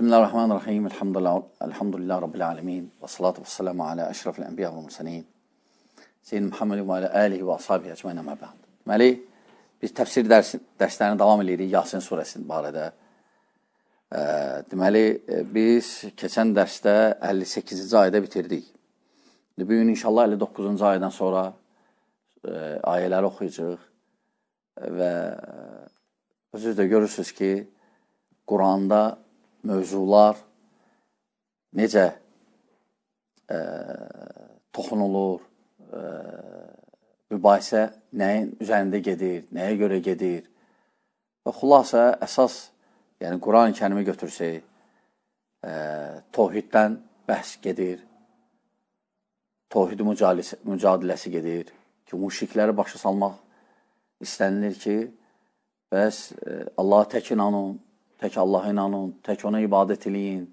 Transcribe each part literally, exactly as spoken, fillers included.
Bismillahirrahmanirrahim. Elhamdülillah, elhamdülillah Rabbil alemin. Və salatu və salamu alə əşrafil ənbiya və mürsəlin. Seyyidin Muhammedin və alə əlihi və ashabihi əcməinə məbəd. Deməli, biz təfsir dərs, dərslərini davam edirik Yasin surəsinin barədə. E, deməli, biz keçən dərsdə əlli səkkizinci ayədə bitirdik. Bugün inşallah əlli doqquzuncu ayədən sonra e, ayələri oxuyacaq və özünüz də görürsünüz ki, Quranda mövzular necə e, toxunulur, e, mübahisə nəyin üzərində gedir, nəyə görə gedir və xülasə əsas, yəni Quran-ı Kərimi götürsək, e, tohiddən bəhs gedir, tohid mücadiləsi gedir ki, müşrikləri başa salmaq istənilir ki, bəs e, Allah tək inanın, tək Allaha inanın, tək ona ibadət eləyin.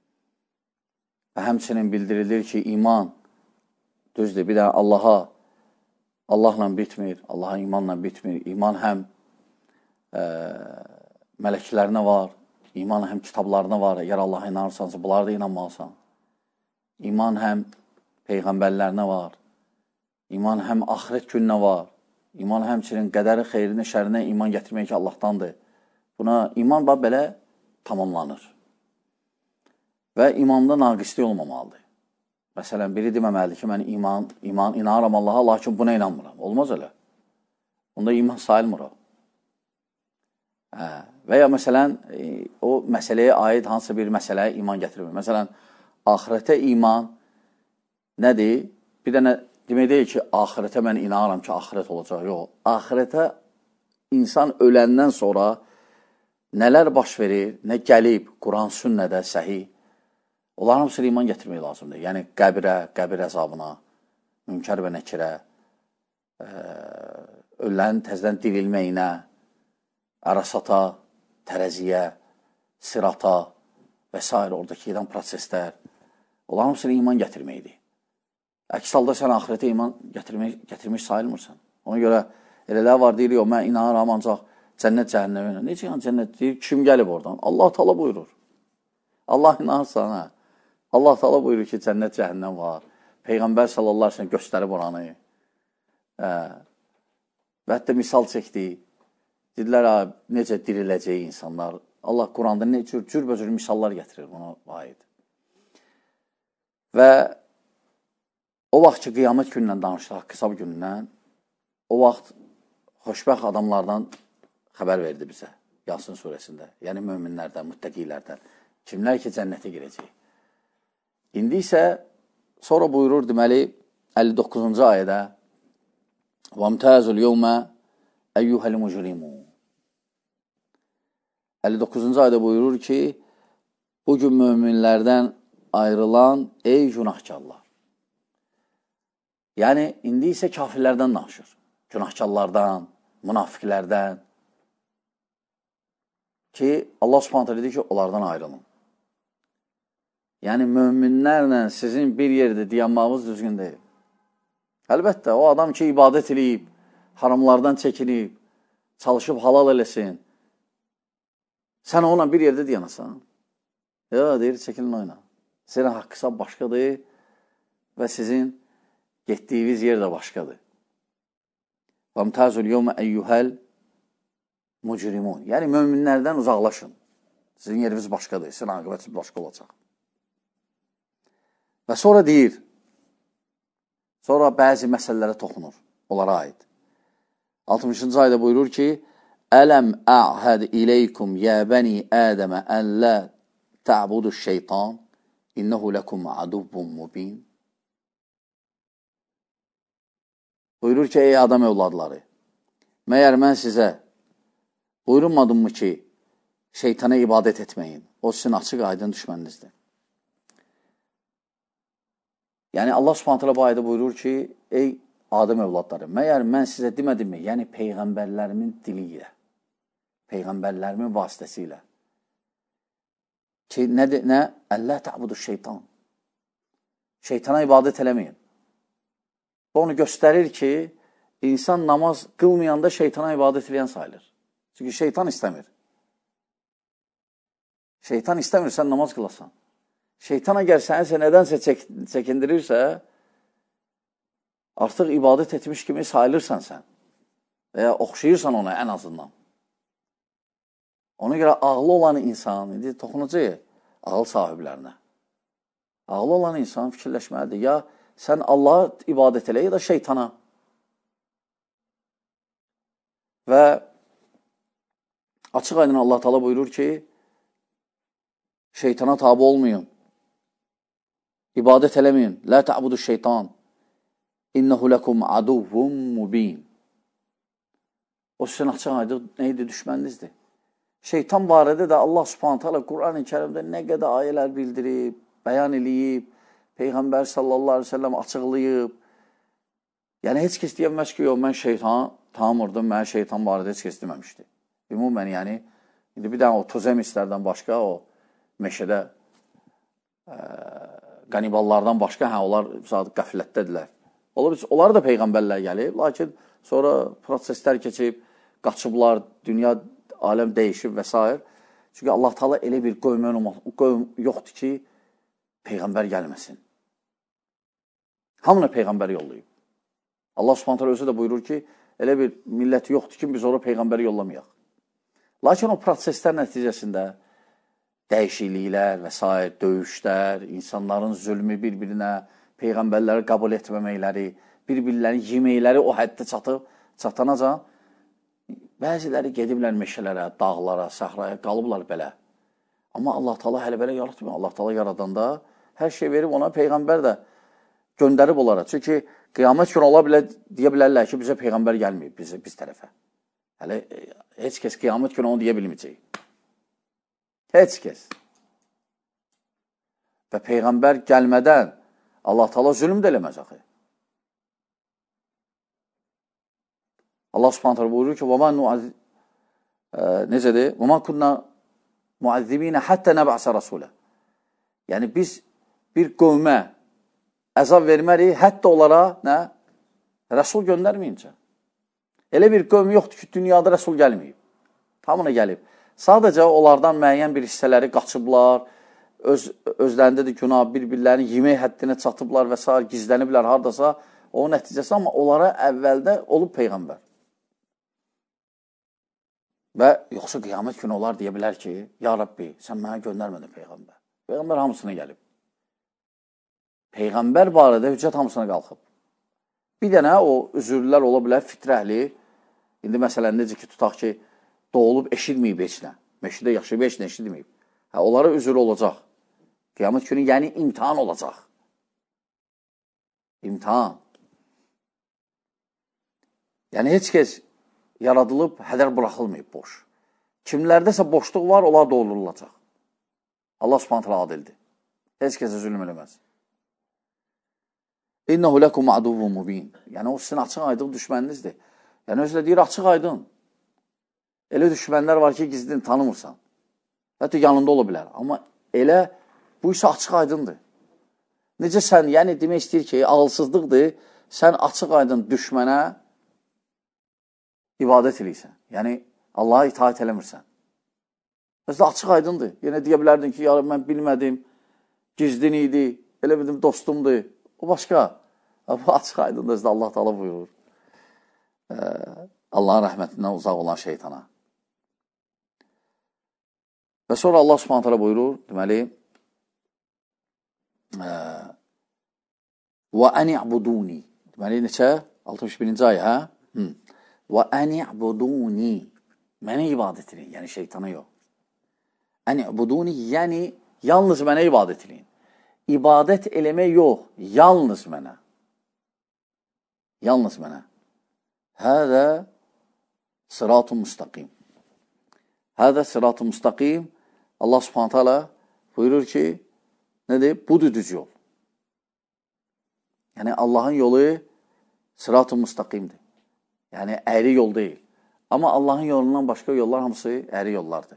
Və həmçinin bildirilir ki, iman, düzdür, bir də Allaha, Allahla bitmir, Allaha imanla bitmir. İman həm e, mələklərinə var, iman həm kitablarına var. Əgər Allaha inanırsansa, bunlara da inanmalısan. İman həm peyğəmbərlərinə var, iman həm axirət gününə var, iman həmçinin qədəri, xeyrinə, şərinə iman gətirmək ki, Allahdandır. Buna iman bax belə tamamlanır. Və imanda naqislik olmamalıdır. Məsələn, biri deməməlidir ki, mən iman, iman inanıram Allaha, lakin buna inanmıram. Olmaz elə. Bunda iman sayılmır o. Hə. Və ya məsələn, o məsələyə aid hansısa bir məsələyə iman gətirmir. Məsələn, axirətə iman nədir? Bir dənə demək deyil ki, axirətə mən inanıram ki, axirət olacaq. Yox, axirətə insan öləndən sonra nələr baş verir, nə gəlib, Quran, sünnədə, səhih, onların hamısına iman gətirmək lazımdır. Yəni, qəbirə, qəbir əzabına, münkər və nəkirə, ə, ölənin təzdən dirilməyinə, ərasata, tərəziyə, sirata və s. oradakı edən proseslər, onların hamısına iman gətirməkdir. Əks halda sən axirətə iman gətirmək, gətirmiş sayılmırsan. Ona görə elələr var, deyir, yox, mən inanıram ancaq cənnət cəhənnəmə. Necə yəni cənnət deyir? Kim gəlib oradan? Allah Taala buyurur. Allah inanırsan, hə? Allah Taala buyurur ki, cənnət cəhənnəm var. Peyğəmbər sallallahu əleyhi və səlləm göstərib oranı. Hə. Və hətta misal çəkdi. Dedilər, necə diriləcək insanlar. Allah Quranda nə cür, cürbəcür misallar gətirir buna aid. Və o vaxt ki, qiyamət günündən danışdıq, hesab günündən, o vaxt xoşbəxt adamlardan xəbər verdi bizə, Yasin surəsində. Yəni, möminlərdən, müttəqilərdən. Kimlər ki, cənnətə girəcək. İndi isə, sonra buyurur, deməli, əlli doqquzuncu ayədə وَمْتَازُ الْيَوْمَ اَيُّهَ الْمُجْرِمُونَ əlli doqquzuncu ayədə buyurur ki, bugün möminlərdən ayrılan ey günahkarlar. Yəni, indi isə kafirlərdən danışır. Günahkarlardan, münafiqlərdən ki, Allah Subhanahu dedi ki, onlardan ayrılın. Yəni, möminlərlə sizin bir yerdə dayanmağınız düzgün deyil. Əlbəttə, o adam ki, ibadət edib, haramlardan çəkinib, çalışıb halal eləsin, sən onunla bir yerdə dayanasan. Ya, deyir, çəkilin oyna. Sizin haqqısa başqadır və sizin getdiyiniz yer də başqadır. وَمْتَازُ الْيَوْمَ اَيُّهَا الْمُجْرِمُونَ Yəni, möminlərdən uzaqlaşın. Sizin yeriniz başqadır, sizin aqibətiniz başqa olacaq. Və sonra deyir, sonra bəzi məsələlərə toxunur, onlara aid. altmışıncı ayda buyurur ki, Ələm əhəd iləykum yə bəni Ədəmə ən lə tə'budu şeytan innəhu ləkum adubbun mubin Buyurur ki, ey adam övladları, məyər mən sizə buyurunmadım mı ki, şeytana ibadət etməyin, o sizin açıq aydın düşməninizdir. Yəni, Allah Subhanahu bu ayda buyurur ki, ey adam övladları, məyər mən sizə demədim mi, yəni peyğəmbərlərimin dili ilə, peyğəmbərlərimin vasitəsilə ki, nə? nə? Əllə tə'budu şeytan. Şeytana ibadət eləməyin. Onu göstərir ki, insan namaz qılmayanda şeytana ibadət edən sayılır. Çünki şeytan istəmir. Şeytan istəmir sən namaz qılasan. Şeytan əgər səni nədənsə çək çəkindirirsə, artıq ibadət etmiş kimi sayılırsan sən. Və ya oxşayırsan ona ən azından. Ona görə ağlı olan insan, indi toxunacaq ağıl sahiblərinə. Ağlı olan insan fikirləşməlidir. Ya sən Allaha ibadət elə, ya da şeytana. Və açıq aydın Allah Teala buyurur ki, şeytana tabi olmayın. İbadət eləməyin. Lə ta'budu şeytan. İnnehu lekum aduvvun mubin. O sizin açıq aydın neydi? Düşməninizdir. Şeytan barədə də Allah Subhanahu taala Qur'an-ı Kərimdə nə qədər ayələr bildirib, bəyan eləyib, Peyğəmbər sallallahu aleyhi ve sellem açıqlayıb. Yəni, heç kəs deyəməz ki, yox, mən şeytan tanımırdım, mən şeytan barədə heç kəs deməmişdi. Ümumən, yəni, indi bir dənə o tozemistlərdən başqa, o meşədə ə, qaniballardan başqa, hə, onlar qəflətdədirlər. Onlar da Peyğəmbərlər gəlib, lakin sonra proseslər keçib, qaçıblar, dünya, aləm dəyişib və s. Çünki Allah Teala elə bir qövm yoxdur ki, Peyğəmbər gəlməsin. Hamına Peyğəmbər yollayıb. Allah Subhanahu özü də buyurur ki, elə bir millət yoxdur ki, biz orada Peyğəmbəri yollamayaq. Lakin o proseslər nəticəsində dəyişikliklər və s. döyüşlər, insanların zülmü bir-birinə, Peyğəmbərləri qəbul etməməkləri, bir-birlərini yeməkləri o həddə çatıb, çatanacan, bəziləri gediblər meşələrə, dağlara, səhraya, qalıblar belə. Amma Allah Teala hələ belə yaratmıyor. Allah Teala yaradanda hər şey verib ona, Peyğəmbər də göndərib onlara. Çünki qiyamət günü ola bilər, deyə bilərlər ki, bizə Peyğəmbər gəlməyib biz, biz tərəfə. Hələ heç kəs qiyamət günü onu deyə bilməyəcək. Heç kəs. Və Peyğəmbər gəlmədən Allah Teala zülm də eləməz axı. Allah Subhanahu buyurur ki, وَمَا نُعَذِّ necədir? وَمَا كُنَّا مُعَذِّبِينَ حَتَّى نَبْعَسَ رَسُولَ. Yəni, biz bir qövmə əzab vermərik, hətta onlara nə? Rəsul göndərməyincə. Elə bir qövm yoxdur ki, dünyada rəsul gəlməyib. Tamına gəlib. Sadəcə onlardan müəyyən bir hissələri qaçıblar, öz, özlərində də günah, bir-birlərini yemək həddinə çatıblar və s. gizləniblər haradasa, o nəticəsi, amma onlara əvvəldə olub Peyğəmbər. Və yoxsa qiyamət günü olar deyə bilər ki, ya Rabbi, sən mənə göndərmədin Peyğəmbər. Peyğəmbər hamısına gəlib. Peyğəmbər barədə hüccət hamısına qalxıb. Bir dənə o üzürlər ola bilər, fitrəhli. İndi məsələn, necə ki, tutaq ki, doğulub eşitməyib heç nə. Meşədə yaşayıb heç nə eşitməyib. Hə, onlara üzür olacaq. Qiyamət günü, yəni imtihan olacaq. İmtihan. Yəni, heç kəs yaradılıb, hədər buraxılmayıb boş. Kimlərdəsə boşluq var, onlar doldurulacaq. Allah Subhanahu adildir. Heç kəsə zülm eləməz. İnnehu lekum aduvvun mubin. Yəni, o sizin açıq aydın düşməninizdir. Yəni, özlə deyir, açıq aydın. Elə düşmənlər var ki, gizlini tanımırsan. Hətta yanında ola bilər. Amma elə, bu isə açıq aydındır. Necə sən, yəni demək istəyir ki, ağılsızlıqdır, sən açıq aydın düşmənə ibadət eləyirsən. Yəni, Allaha itaat eləmirsən. Özlə açıq aydındır. Yenə deyə bilərdin ki, yarın mən bilmədim, gizlin idi, elə bildim dostumdur. O başqa. Bu açıq aydındır, özlə Allah Teala buyurur. Ee, Allahın rəhmətindən uzaq olan şeytana. Və sonra Allah Subhanahu taala buyurur, deməli, və ən i'buduni. Deməli, neçə? altmış birinci ayə, hə? Hı. Və ən i'buduni. Mənə ibadət edin, yəni şeytana yox. Ən i'buduni, yəni yalnız mənə ibadət edin. İbadət eləmək yox, yalnız mənə. Yalnız mənə. Hədə sırat-ı müstəqim. Hədə sırat-ı müstəqim. Allah Subhanahu taala buyurur ki, nədir? Budur düz yol. Yəni Allahın yolu sırat-ı müstəqimdir. Yəni əyri yol deyil. Amma Allahın yolundan başqa yollar hamısı əyri yollardır.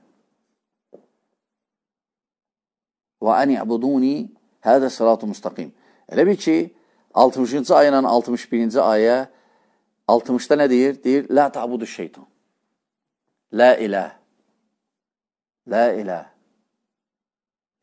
Və ən i'buduni hədə sırat-ı müstəqim. Elə bil ki, altmışıncı ayə ilə altmış birinci ayə altmışda nə deyir? Deyir, lə ta'budu şeytan. Lə iləh. Lə iləh.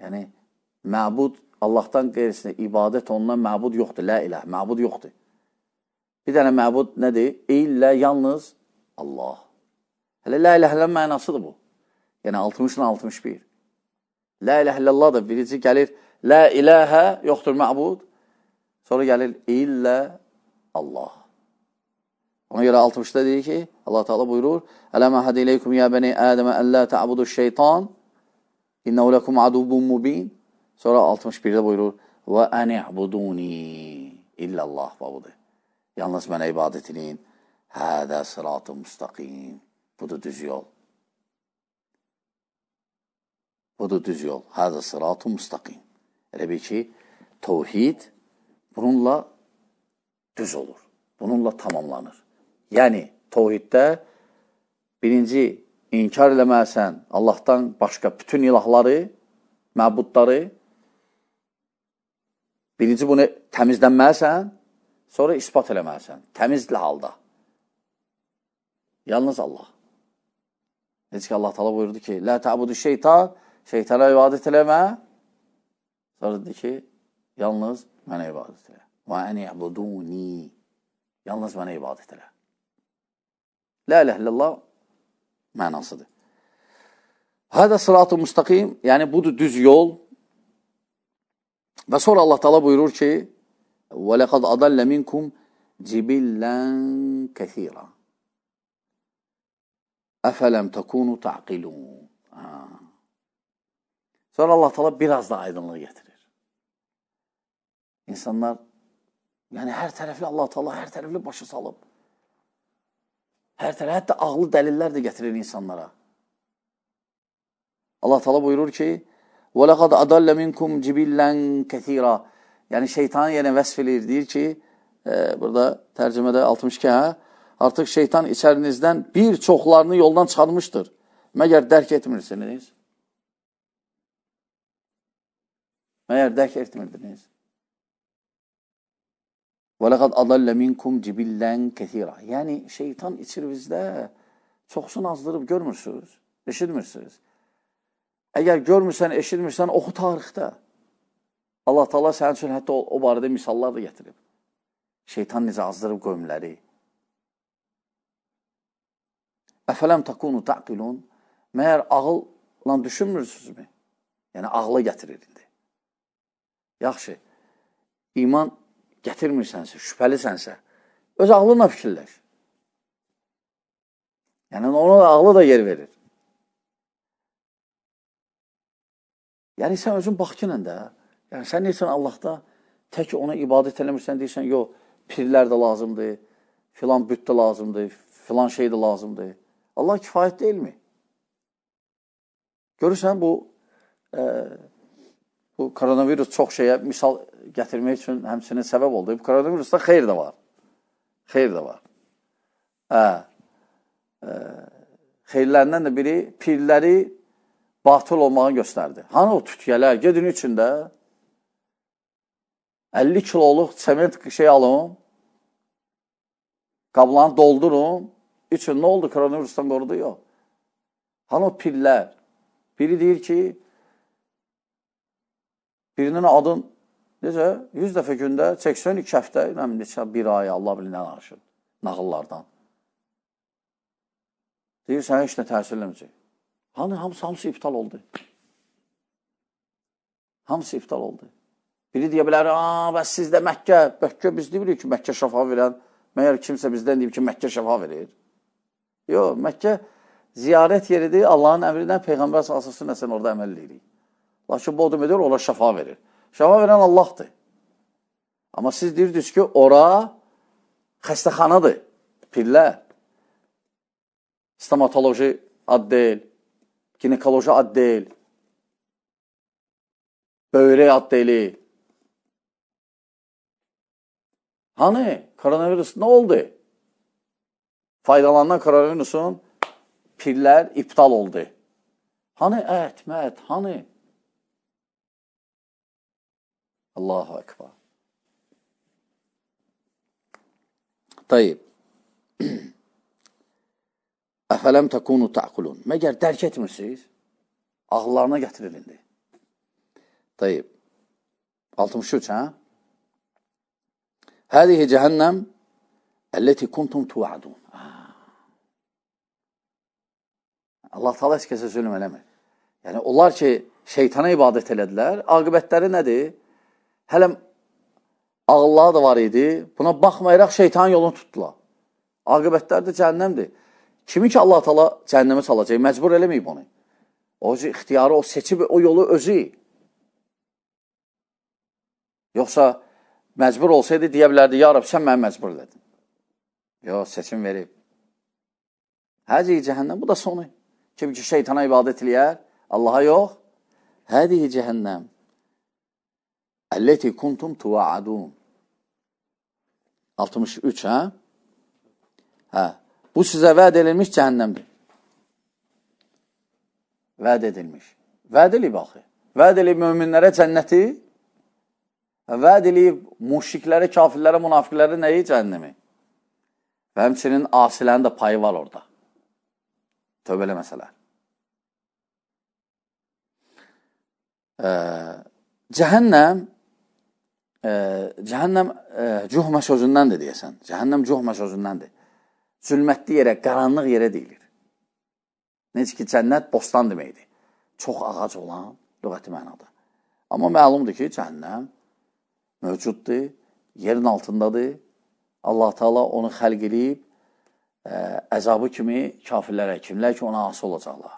Yəni, məbud Allahdan qeyrisinə ibadət olunan məbud yoxdur. Lə ilah, məbud yoxdur. Bir dənə məbud nədir? İllə yalnız Allah. Hələ lə ilah illallah mənasıdır bu. Yəni, altmışdan altmış bir. Lə ilah illallah da birinci gəlir, lə iləhə yoxdur məbud. Sonra gəlir, illə Allah. Ona görə altmışda deyir ki, Allah Teala buyurur, Ələmə hədə iləyküm ya bəni Ədəmə əllə tə'budu şeytan, innəhu ləkum adubun mubin. Sonra altmış birdə buyurur, və əni'buduni illallah babudur. Yalnız mənə ibadət edin. Hədə sıratı müstəqim. Budur düz yol. Budur düz yol. Hədə sıratı müstəqim. Elə bir ki, təvhid bununla düz olur. Bununla tamamlanır. Yəni, təvhiddə birinci, inkar eləməsən Allahdan başqa bütün ilahları, məbudları, birinci bunu təmizlənməsən, sonra ispat eləməsən. Təmizli halda. Yalnız Allah. Necə ki, Allah Teala buyurdu ki, Lə tə'budu şeytan, şeytana ibadət eləmə. Sonra dedi ki, yalnız mənə ibadət elə. Və əni'buduni. Yalnız mənə ibadət elə. Lə ilah illallah mənasıdır. Hədə sıratı müstəqim, yəni budur düz yol. Və sonra Allah Teala buyurur ki, وَلَقَدْ أَضَلَّ مِنْكُمْ جِبِلًّا كَثِيرًا أَفَلَمْ تَكُونُوا تَعْقِلُونَ. Sonra Allah Teala biraz da aydınlığı getirir. İnsanlar, yəni hər tərəfli Allah Teala hər tərəfli başa salıb. Hər tərəfli, hətta ağlı dəlillər də getirir insanlara. Allah Teala buyurur ki, وَلَقَدْ أَضَلَّ مِنْكُمْ جِبِلًّا كَثِيرًا. Yəni, şeytanı yenə vəsf edir, deyir ki, e, burada tərcümədə altmış iki, hə? Artıq şeytan içərinizdən bir çoxlarını yoldan çıxarmışdır. Məgər dərk etmirsiniz? Məgər dərk etmirdiniz? وَلَقَدْ أَضَلَّ مِنْكُمْ جِبِلًّا كَثِيرًا. Yəni, şeytan içinizdə çoxsunu azdırıb görmürsünüz, eşitmirsiniz. Əgər görmürsən, eşitmirsən, oxu tarixdə. Allah Teala sənin üçün hətta o, o barədə misallar da gətirib. Şeytan necə azdırıb qövmləri. Əfələm takunu ta'qilun. Məyər ağılla düşünmürsünüzmü? Yəni, ağla gətirir indi. Yaxşı, iman gətirmirsənsə, şübhəlisənsə, öz ağlına fikirləş. Yəni, ona ağlı da yer verir. Yəni, sən özün baxkinlə də, yəni, sən neysən Allahda tək ona ibadət eləmirsən, deyirsən, yox, pirlər də lazımdır, filan büt də lazımdır, filan şey də lazımdır. Allah kifayət deyilmi? Görürsən, bu, e, bu koronavirus çox şeyə misal gətirmək üçün həmçinin səbəb oldu. Bu koronavirusda xeyr də var. Xeyr də var. Hə, e, xeyirlərindən də biri pirləri batıl olmağını göstərdi. Hani o tütgələr, gedin içində əlli kiloluq sement şey alın, qablanı doldurun, üçün nə oldu? Koronavirusdan qorudu? Yox. Hani o pillər, biri deyir ki, birinin adın, necə, yüz dəfə gündə, səksən iki həftə, neçə, bir ay, Allah bilir nə danışır, nağıllardan. Deyir, sənə heç nə təsir eləməyəcək. Hani hamısı, hamısı iptal oldu. Hamısı iptal oldu. Biri deyə bilər, aaa, bəs sizdə Məkkə, Məkkə biz deyirik ki, Məkkə şəfa verən, məyər kimsə bizdən deyib ki, Məkkə şəfa verir. Yox, Məkkə ziyarət yeridir, Allahın əmrindən Peyğəmbər sallallahu əleyhi və səlləm orada əməl edir. Lakin bu adam edir, ora şəfa verir. Şəfa verən Allahdır. Amma siz deyirsiniz ki, ora xəstəxanadır, pillər. Stomatoloji ad deyil, ginekoloji ad deyil, böyrək ad deyil. Hani koronavirus nə oldu? Faydalanan koronavirusun pillər iptal oldu. Hani ət, mət, hani? Allahu Ekber. Tayyib. Əfələm təkunu ta'qulun. Məgər dərk etmirsiniz? Ağıllarına gətirilindi. Tayyib. altmış üç, hə? Hədihi cəhənnəm əlləti kuntum tuadun. Allah Teala heç kəsə zülm eləmir. Yəni, onlar ki, şeytana ibadət elədilər, aqibətləri nədir? Hələm ağılları da var idi, buna baxmayaraq şeytanın yolunu tutdular. Aqibətləri də cəhənnəmdir. Kimi ki, Allah Teala cəhənnəmə salacaq, məcbur eləməyib onu. O ixtiyarı, o seçib, o yolu özü. Yoxsa məcbur olsaydı, deyə bilərdi, ya Rab, sən mənə məcbur elədin. Yox, seçim verib. Hədihi cəhənnəm, bu da sonu. Kim ki, şeytana ibadət eləyər, Allaha yox. Hədihi cəhənnəm əlləti kuntum tuvaadun. altmış üç, hə? Hə. Bu sizə vəd edilmiş cəhənnəmdir. Vəd edilmiş. Vəd eləyib axı. Vəd eləyib möminlərə cənnəti, vəd eləyib müşriklərə, kafirlərə, münafiqlərə nəyi? Cəhənnəmi. Və həmçinin asilərin də payı var orada. Tövbələ məsələr. Ee, cəhənnəm e, cəhənnəm e, cuhmə sözündəndir deyəsən. Cəhənnəm cuhmə sözündəndir. Zülmətli yerə, qaranlıq yerə deyilir. Necə ki, cənnət bostan deməkdir. Çox ağac olan lüğəti mənada. Amma məlumdur ki, cəhənnəm mövcuddur, yerin altındadır. Allah Teala onu xəlq edib, ə, əzabı kimi kafirlərə, kimlər ki, ona ası olacaqlar.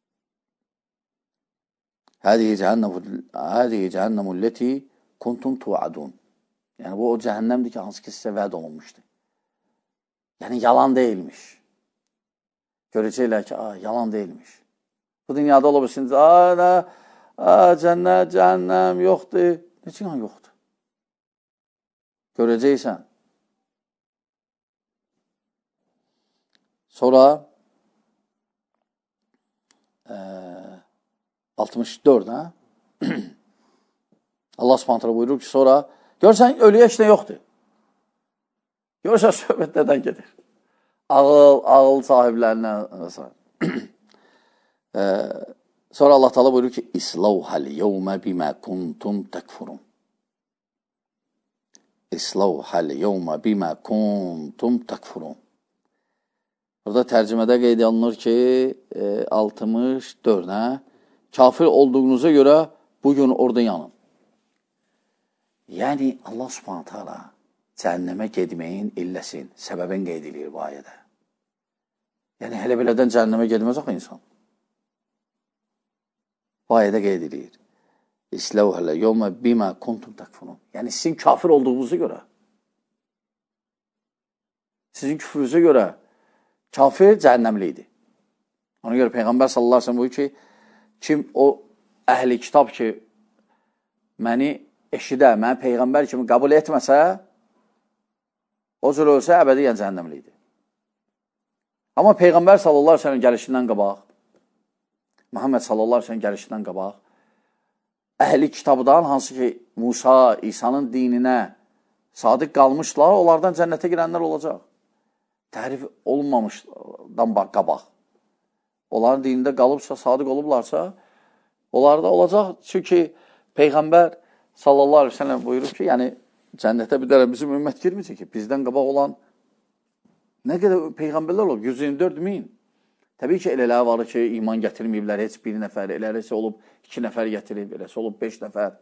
Hədihi cəhənnəmü ləti kuntum tuadun. Yəni, bu o cəhənnəmdir ki, hansı ki, sizə vəd olunmuşdur. Yəni, yalan deyilmiş. Görəcəklər ki, yalan deyilmiş. Bu dünyada olabilirsiniz, cənnət, cəhənnəm yoxdur. Neçə yan yoxdur? Görəcəksən. Sonra e, altmış dörd, hə? Allah Subhanahu buyurur ki, sonra görsən, ölüyə heç nə yoxdur. Görsən, söhbət nədən gedir? Ağıl, ağıl sahiblərindən. e, sonra Allah Teala buyurur ki, İslavhəl yevmə bimə kuntum təkfurun. İslavhəl yevmə bimə kuntum təkfurun. Burada tərcümədə qeyd alınır ki, e, altmış dörd, hə? Kafir olduğunuza görə bugün orada yanın. Yəni, Allah Subhanahu Teala cəhənnəmə gedməyin illəsin, səbəbin qeyd edir bu ayədə. Yəni, hələ belədən cəhənnəmə gedməz axı insan. Bu ayədə qeyd edir. İsləvhələ yevmə bimə kuntum təkfurun. Yəni, sizin kafir olduğunuza görə, sizin küfrünüzə görə kafir cəhənnəmli idi. Ona görə Peyğəmbər sallallahu aleyhi ve sellem buyur ki, kim o əhli kitab ki, məni eşidə, məni Peyğəmbər kimi qəbul etməsə, o cür ölsə, əbədiyyən cəhənnəmli idi. Amma Peyğəmbər sallallahu aleyhi ve sellem gəlişindən qabaq, Muhammed sallallahu aleyhi ve sellem gəlişindən qabaq, əhli kitabdan, hansı ki, Musa, İsa'nın dininə sadiq qalmışlar, onlardan cənnətə girənlər olacaq. Tərif olunmamışdan qabaq. Onların dinində qalıbsa, sadiq olublarsa, onlar da olacaq. Çünki Peyğəmbər sallallahu aleyhi ve sellem buyurur ki, yəni cənnətə bir dərə bizim ümmət girməyəcək ki, bizdən qabaq olan nə qədər Peyğəmbərlər olub? yüz iyirmi dörd min. Təbii ki, elələr var ki, iman gətirməyiblər, heç bir nəfər, eləsə olub iki nəfər gətirib, eləsə olub beş nəfər.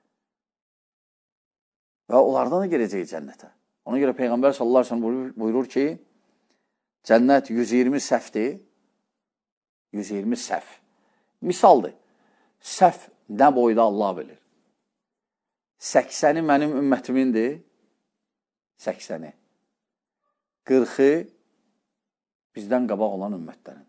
Və onlardan da gələcək cənnətə. Ona görə Peyğəmbər sallallahu aleyhi ve sellem buyurur ki, cənnət yüz iyirmi səhvdir. yüz iyirmi səhv. Misaldır. Səhv nə boyda Allah bilir. səksəni mənim ümmətimindir. səksəni. qırxı bizdən qabaq olan ümmətlərin.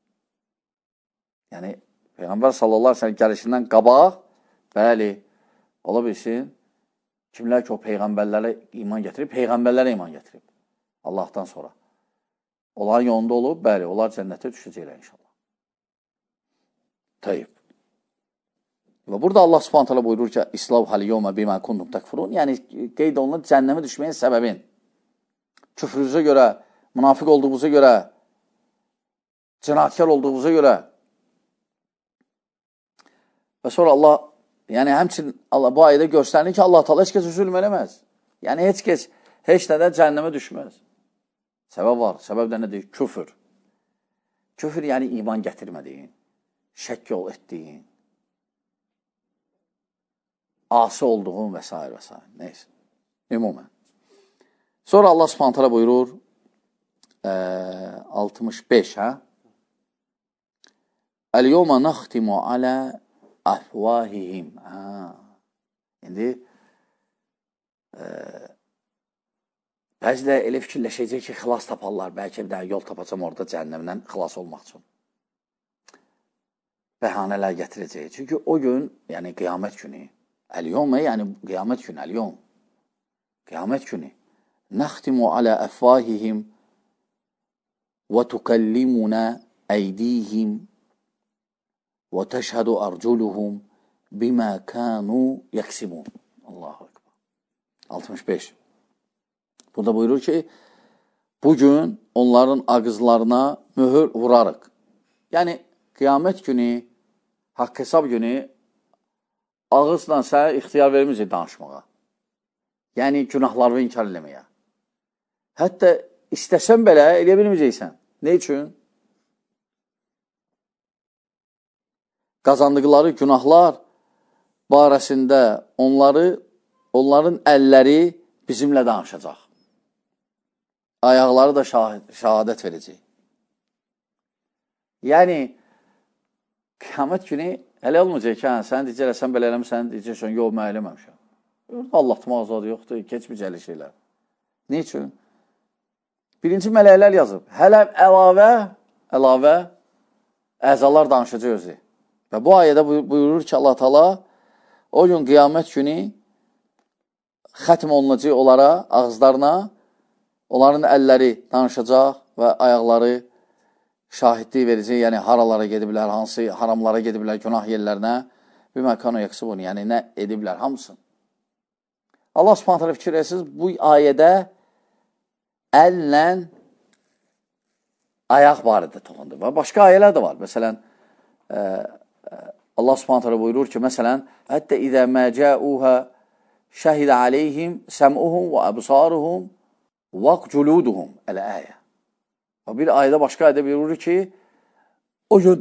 Yəni, Peyğəmbər sallallahu aleyhi ve sellem gəlişindən qabaq, bəli, ola bilsin, kimlər ki o Peyğəmbərlərə iman gətirib, Peyğəmbərlərə iman gətirib. Allahdan sonra. Onların yolunda olub, bəli, onlar cənnətə düşəcəklər inşallah. Tayyib. Və burada Allah Subhanahu taala buyurur ki, İslavhəl yevmə bimə kuntum təkfurun. Yəni, qeyd olunur cəhənnəmə düşməyin səbəbin. Küfrünüzə görə, münafiq olduğunuza görə, cinayətkar olduğunuza görə. Və sonra Allah yəni həmçinin Allah bu ayədə göstərir ki, Allah Taala heç kəs zülm eləməz. Yəni heç kəs heç nədən cəhənnəmə düşməz. Səbəb var. Səbəb də nədir? Küfür. Küfür yəni iman gətirmədiyin, şək yol etdiyin, asi olduğun və s. və s. Neysə. Ümumən. Sonra Allah Subhanahu taala buyurur e, altmış beş hə? El-yevme naxtimu ala afvahihim. Ha. İndi e, bəzilə elə fikirləşəcək ki, xilas taparlar. Bəlkə bir dənə yol tapacam orada cəhənnəmdən xilas olmaq üçün. Bəhanələr gətirəcək. Çünki o gün, yəni qiyamət günü, el-yevme yəni qiyamət günü, el-yevm. Qiyamət günü. Naxtimu ala afvahihim və tukallimuna eydihim və təşhədu arculuhum bimə kanu yaksibun. Allahu ekber. altmış beş. Burada buyurur ki, bugün onların ağızlarına mühür vurarıq. Yəni, qiyamət günü, haqq hesab günü ağızla sənə ixtiyar verməyəcək danışmağa. Yəni, günahlarını inkar eləməyə. Hətta istəsən belə eləyə bilməyəcəksən. Ne üçün? Qazandıqları günahlar barəsində onları, onların əlləri bizimlə danışacaq. Ayaqları da şəhadət verəcək. Yəni, qiyamət günü elə olmayacaq ki, hə, sən deyəcək, sən belə eləmişsən, deyəcəksən, yox, mən eləməmişəm. Allah'tma azadı yoxdur, keçməyəcəli şeylər. Ne üçün? Birinci mələklər yazıb. Hələ əlavə, əlavə əzalar danışacaq özü. Və bu ayədə buyurur ki, Allah Taala o gün qiyamət günü xətm olunacaq onlara, ağızlarına, onların əlləri danışacaq və ayaqları şahidlik verəcək, yəni haralara gediblər, hansı haramlara gediblər, günah yerlərinə, bir məkana yaksıbun, yəni nə ediblər, hamısın. Allah Subhanahu taala fikir edirsiniz, bu ayədə əllə ayaq barədə toxundu. Və başqa ayələr də var. Məsələn, e, Allah Subhanahu taala buyurur ki, məsələn, hətta izə mə cəuhə şəhidə aleyhim səm'uhum və əbsaruhum və culuduhum. Əl-əyə. Və bir ayədə başqa ayədə buyurur ki, o gün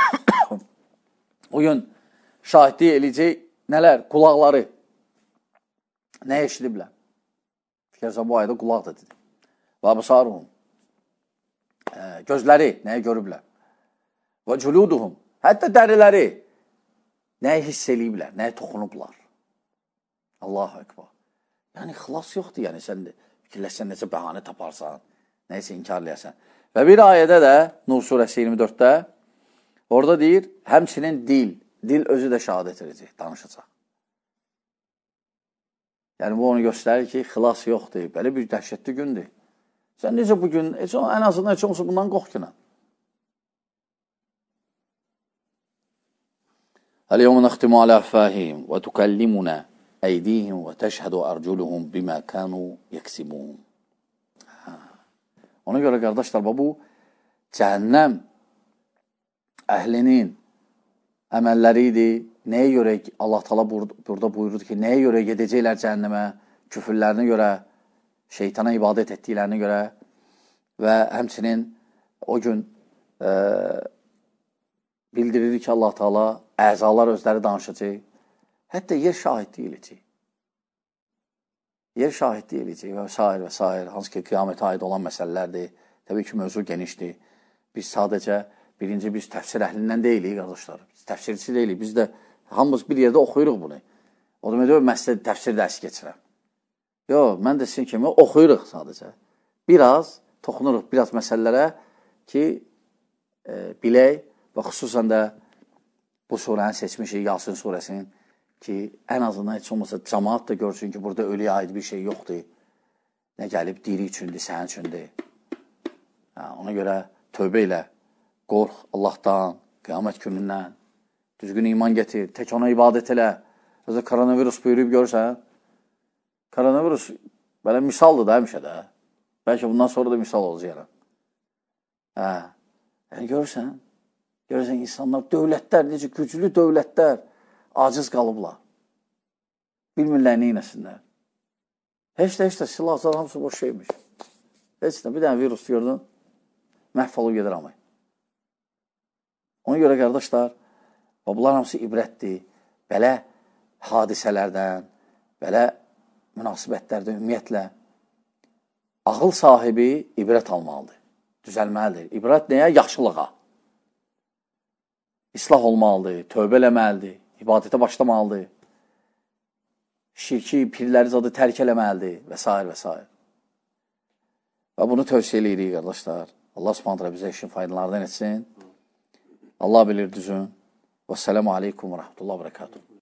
o gün şahidlik eləyəcək nələr? Qulaqları. Nə eşidiblər? Fikirsə bu ayədə qulaq da dedi. Və əbsaruhum. Gözləri nəyə görüblər? Və culuduhum. Hətta dəriləri nəyə hiss eləyiblər, nəyə toxunublar. Allahu Ekber. Yəni, xilas yoxdur. Yəni, sən fikirləşsən, necə bəhanə taparsan, nəysə inkarlayarsan. Və bir ayədə də, Nur surəsi iyirmi dörddə, orada deyir, həmçinin dil, dil özü də şəhadət edəcək, danışacaq. Yəni, bu onu göstərir ki, xilas yoxdur. Belə bir dəhşətli gündür. Sən necə bugün, ən azından heç olmasa bundan qorxquna. El-yevme naxtimu ala afvahihim və tukallimuna eydihim və təşhədu arculuhum bimə kanu yaksibun. Ona görə, qardaşlar, bu cəhənnəm əhlinin əməlləri idi. Nəyə görə Allah Taala burada buyurur ki, nəyə görə gedəcəklər cəhənnəmə? Küfürlərinə görə, şeytana ibadət etdiklərinə görə və həmçinin o gün e, bildirir ki, Allah Taala əzalar özləri danışacaq. Hətta yer şahidlik eləyəcək. Yer şahidlik eləyəcək və s. və s. Hansı ki, qiyamətə aid olan məsələlərdir. Təbii ki, mövzu genişdir. Biz sadəcə birinci biz təfsir əhlindən deyilik, qardaşlar. Biz təfsirçi deyilik. Biz də hamımız bir yerdə oxuyuruq bunu. O demək deyil, məsələ təfsir dərsi keçirəm. Yox, mən də sizin kimi oxuyuruq sadəcə. Biraz toxunuruq, biraz məsələlərə ki, e, bilək və xüsusən də bu surəni seçmişik, Yasin surəsinin ki, ən azından heç olmasa cəmaat da görsün ki, burada ölüyə aid bir şey yoxdur. Nə gəlib, diri üçündür, sənin üçündür. Ha, ona görə tövbə ilə, qorx Allahdan, qiyamət günündən, düzgün iman getir, tək ona ibadət elə. Özə koronavirus buyurub görsən, koronavirus belə misaldır da həmişə də. Bəlkə bundan sonra da misal olacaq. Hə, yəni görürsən, görürsən insanlar, dövlətlər, necə güclü dövlətlər, aciz qalıblar. Bilmirlər neynəsinlər. Heç də, heç də silahlar hamısı boş şeymiş. Heç də, bir dənə virus gördün, məhv olub gedir amma. Ona görə, qardaşlar, bunlar hamısı ibrətdir. Belə hadisələrdən, belə münasibətlərdə ümumiyyətlə ağıl sahibi ibrət almalıdır, düzəlməlidir. İbrət nəyə? Yaxşılığa. İslah olmalıdır, tövbə eləməlidir, ibadətə başlamalıdır, şirki, pirləri zadı tərk eləməlidir və s. və s. Və bunu tövsiyə eləyirik, qardaşlar. Allah subhanətlə bizə işin faydalardan etsin. Allah bilir düzün. Və sələmu aleykum və rəhmətullah və bərəkatuhu.